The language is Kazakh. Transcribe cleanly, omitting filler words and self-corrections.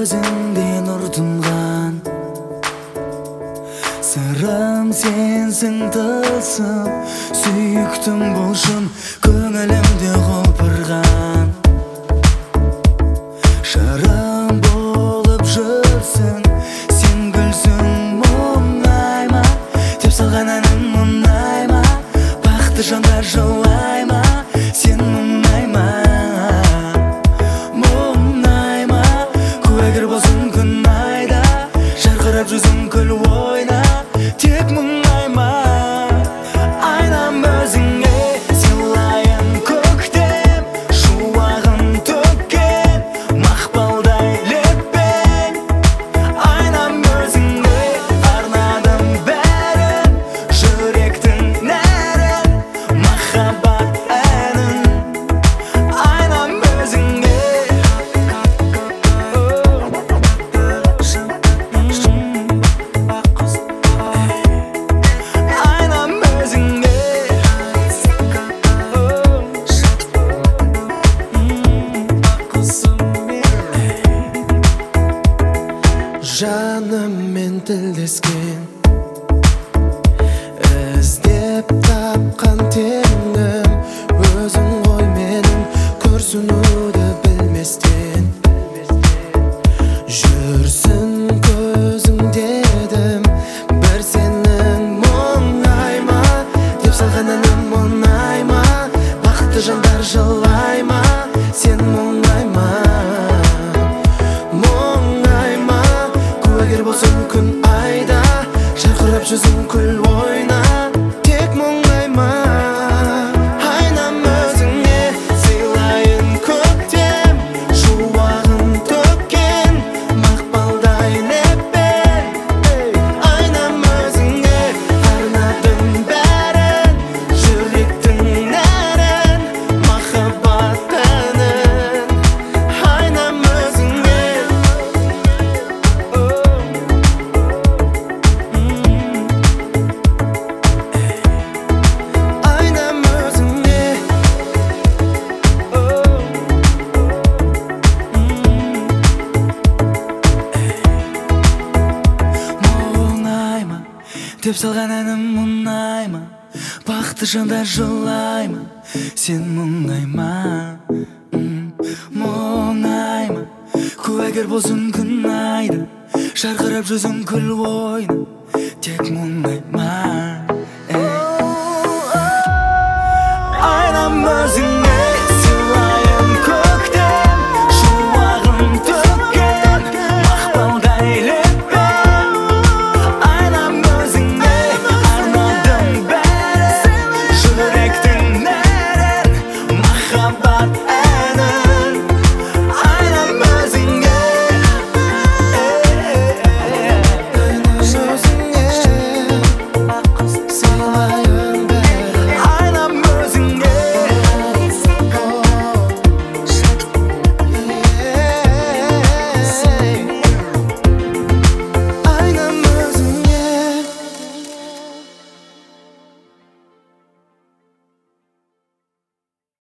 көзіңден нұр тұнған, сырым сенсің тылсым, сүйіктім бұл шын көңілімде құлпырған. Шырым болып жүрсің, сен гүлсің мұңай ма, деп салған әнім мұнай ма, бақытты жандар жылай ма, сен мұңай ма, мұңай ма, куәгер болсын күн айда, жарқырап жүзің күл ойна, тек мұңай ма. Айнам өзіңе сыйлайын көктем, шуағын төккен мақпалдай леппен. Айнам өзіңе арнадым бәрін, жүректің нәрін, махаббат әнін. Айнам өзіңе, айнам өзіңе, жаныммен тілдескен, іздеп тапқан теңім өзің ғой менің, күрсінуді білместен. Жүрсін көзің дедім, бір сенің мұңай ма, деп салған әнім мұнай ма, бақытты жандар жылай ма, сен мұңай ма, мұңай ма, куәгер болсын күн айда, жарқырап жүзің күл ойна, тек мұңай ма. Айнам өзіңе сыйлайын көктем, шуағын төккен мақпалдай леппен. Айнам өзіңе арнадым бәрін, жүректің нәрін, махаббат әнін. Айнам өзіңе, айнам өзіңе, мұңай ма, деп салған әнім мұнай ма, бақытты жандар жылай ма, сен мұңай ма, мұңай ма, куәгер болсын күн айда, жарқырап жүзің күл ойна, тек мұңай ма.